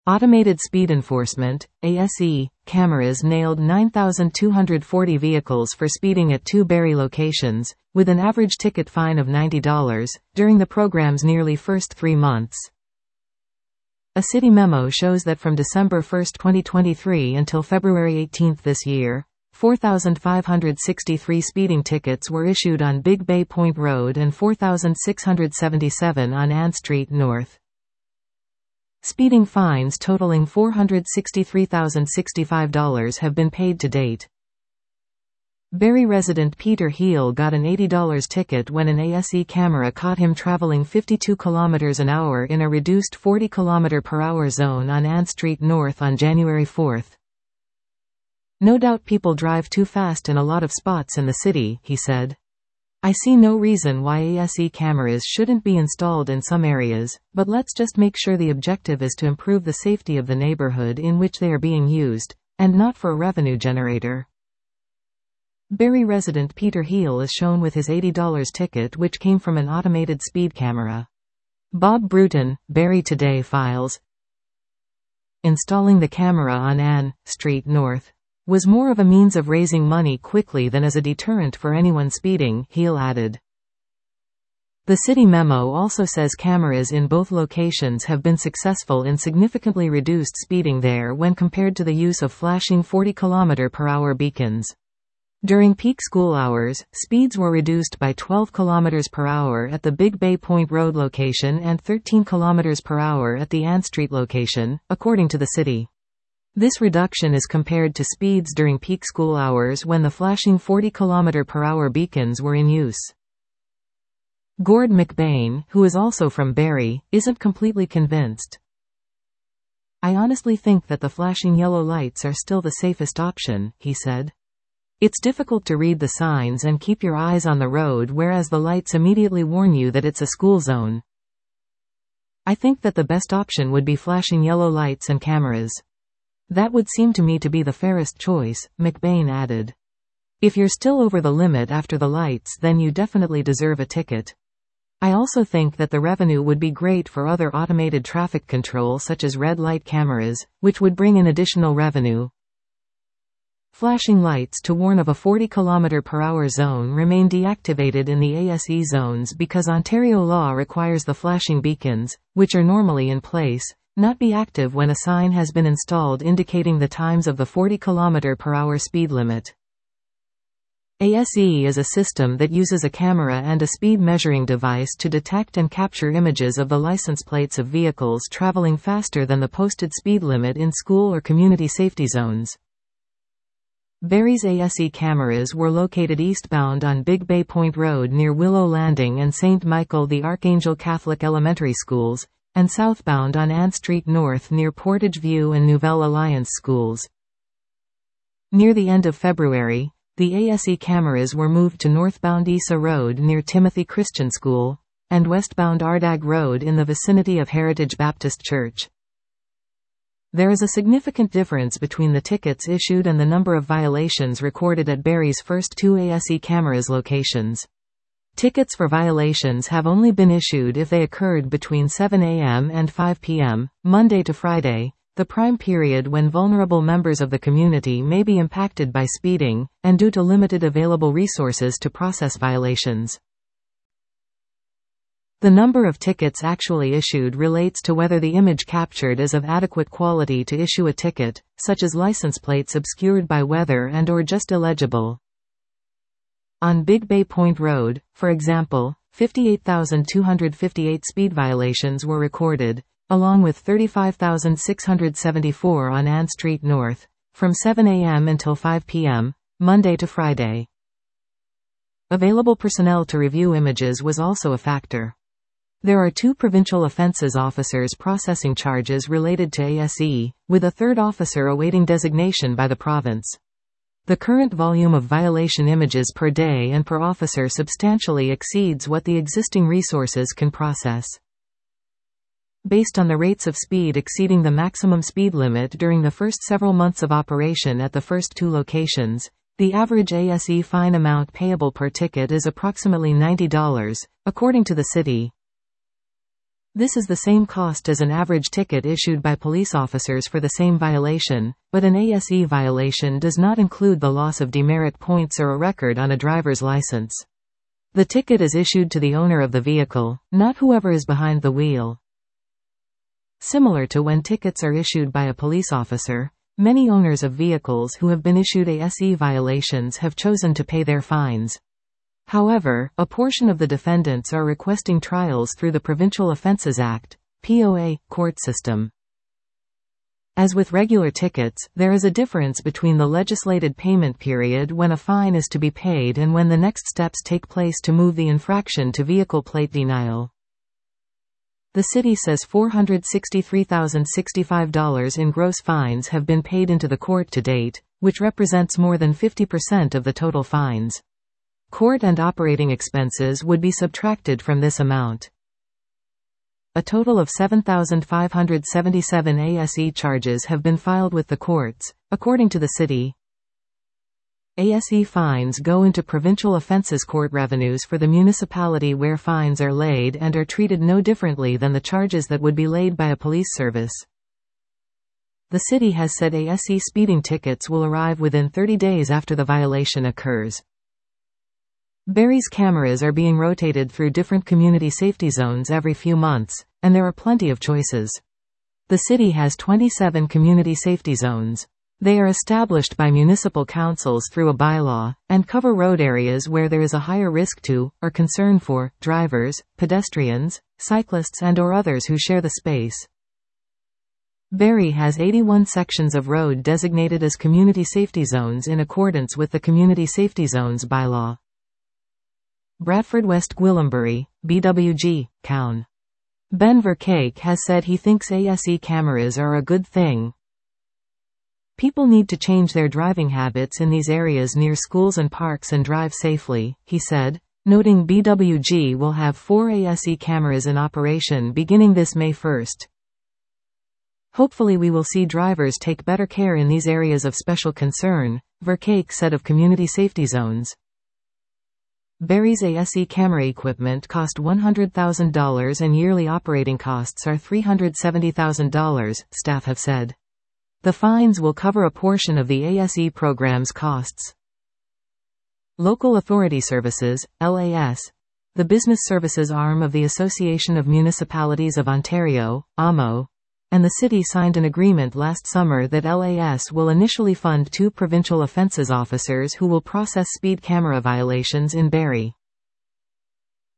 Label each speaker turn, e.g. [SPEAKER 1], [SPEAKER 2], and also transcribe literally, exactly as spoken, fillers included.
[SPEAKER 1] Automated Speed Enforcement, A S E, cameras nailed nine thousand two hundred forty vehicles for speeding at two Barrie locations, with an average ticket fine of ninety dollars, during the program's nearly first three months. A city memo shows that from December first twenty twenty-three until February eighteenth this year, four thousand five hundred sixty-three speeding tickets were issued on Big Bay Point Road and four thousand six hundred seventy-seven on Ann Street North. Speeding fines totaling four hundred sixty-three thousand sixty-five dollars have been paid to date. Barrie resident Peter Heel got an eighty dollar ticket when an A S E camera caught him traveling fifty-two kilometers an hour in a reduced forty kilometer per hour zone on Ann Street North on January fourth. "No doubt people drive too fast in a lot of spots in the city," he said. "I see no reason why A S E cameras shouldn't be installed in some areas, but let's just make sure the objective is to improve the safety of the neighborhood in which they are being used, and not for a revenue generator." Barrie resident Peter Heel is shown with his eighty dollar ticket, which came from an automated speed camera. Bob Bruton, Barrie Today files, "Installing the camera on Ann Street North was more of a means of raising money quickly than as a deterrent for anyone speeding," Heel added. The city memo also says cameras in both locations have been successful in significantly reduced speeding there when compared to the use of flashing forty kilometer per hour beacons. During peak school hours, speeds were reduced by twelve kilometers per hour at the Big Bay Point Road location and thirteen kilometers per hour at the Ann Street location, according to the city. This reduction is compared to speeds during peak school hours when the flashing forty kilometer per hour beacons were in use. Gord McBain, who is also from Barrie, isn't completely convinced. "I honestly think that the flashing yellow lights are still the safest option," he said. "It's difficult to read the signs and keep your eyes on the road, whereas the lights immediately warn you that it's a school zone. I think that the best option would be flashing yellow lights and cameras. That would seem to me to be the fairest choice," McBain added. "If you're still over the limit after the lights, then you definitely deserve a ticket. I also think that the revenue would be great for other automated traffic control such as red light cameras, which would bring in additional revenue." Flashing lights to warn of a forty kilometer per hour zone remain deactivated in the A S E zones because Ontario law requires the flashing beacons, which are normally in place, not be active when a sign has been installed indicating the times of the forty kilometer per hour speed limit. A S E is a system that uses a camera and a speed measuring device to detect and capture images of the license plates of vehicles traveling faster than the posted speed limit in school or community safety zones. Barrie's A S E cameras were located eastbound on Big Bay Point Road near Willow Landing and Saint Michael the Archangel Catholic Elementary Schools, and southbound on Ann Street North near Portage View and Nouvelle Alliance Schools. Near the end of February, the A S E cameras were moved to northbound Isa Road near Timothy Christian School, and westbound Ardag Road in the vicinity of Heritage Baptist Church. There is a significant difference between the tickets issued and the number of violations recorded at Barrie's first two A S E cameras locations. Tickets for violations have only been issued if they occurred between seven a m and five p m, Monday to Friday, the prime period when vulnerable members of the community may be impacted by speeding, and due to limited available resources to process violations. The number of tickets actually issued relates to whether the image captured is of adequate quality to issue a ticket, such as license plates obscured by weather and or just illegible. On Big Bay Point Road, for example, fifty-eight thousand two hundred fifty-eight speed violations were recorded, along with thirty-five thousand six hundred seventy-four on Ann Street North, from seven a m until five p m, Monday to Friday. Available personnel to review images was also a factor. There are two provincial offences officers processing charges related to A S E, with a third officer awaiting designation by the province. The current volume of violation images per day and per officer substantially exceeds what the existing resources can process. Based on the rates of speed exceeding the maximum speed limit during the first several months of operation at the first two locations, the average A S E fine amount payable per ticket is approximately ninety dollars, according to the city. This is the same cost as an average ticket issued by police officers for the same violation, but an A S E violation does not include the loss of demerit points or a record on a driver's license. The ticket is issued to the owner of the vehicle, not whoever is behind the wheel. Similar to when tickets are issued by a police officer, many owners of vehicles who have been issued A S E violations have chosen to pay their fines. However, a portion of the defendants are requesting trials through the Provincial Offences Act (P O A) court system. As with regular tickets, there is a difference between the legislated payment period when a fine is to be paid and when the next steps take place to move the infraction to vehicle plate denial. The city says four hundred sixty-three thousand sixty-five dollars in gross fines have been paid into the court to date, which represents more than fifty percent of the total fines. Court and operating expenses would be subtracted from this amount. A total of seven thousand five hundred seventy-seven A S E charges have been filed with the courts, according to the city. A S E fines go into provincial offences court revenues for the municipality where fines are laid and are treated no differently than the charges that would be laid by a police service. The city has said A S E speeding tickets will arrive within thirty days after the violation occurs. Barrie's cameras are being rotated through different community safety zones every few months, and there are plenty of choices. The city has twenty-seven community safety zones. They are established by municipal councils through a bylaw, and cover road areas where there is a higher risk to, or concern for, drivers, pedestrians, cyclists and or others who share the space. Barrie has eighty-one sections of road designated as community safety zones in accordance with the Community Safety Zones bylaw. Bradford West Gwillimbury, B W G, Cown. Ben Verkake has said he thinks A S E cameras are a good thing. People need to change their driving habits in these areas near schools and parks and drive safely, he said, noting B W G will have four A S E cameras in operation beginning this May first. Hopefully we will see drivers take better care in these areas of special concern, Verkake said of community safety zones. Barrie's A S E camera equipment cost one hundred thousand dollars and yearly operating costs are three hundred seventy thousand dollars, staff have said. The fines will cover a portion of the A S E program's costs. Local Authority Services, L A S, the business services arm of the Association of Municipalities of Ontario, A M O, and the city signed an agreement last summer that L A S will initially fund two provincial offences officers who will process speed camera violations in Barrie.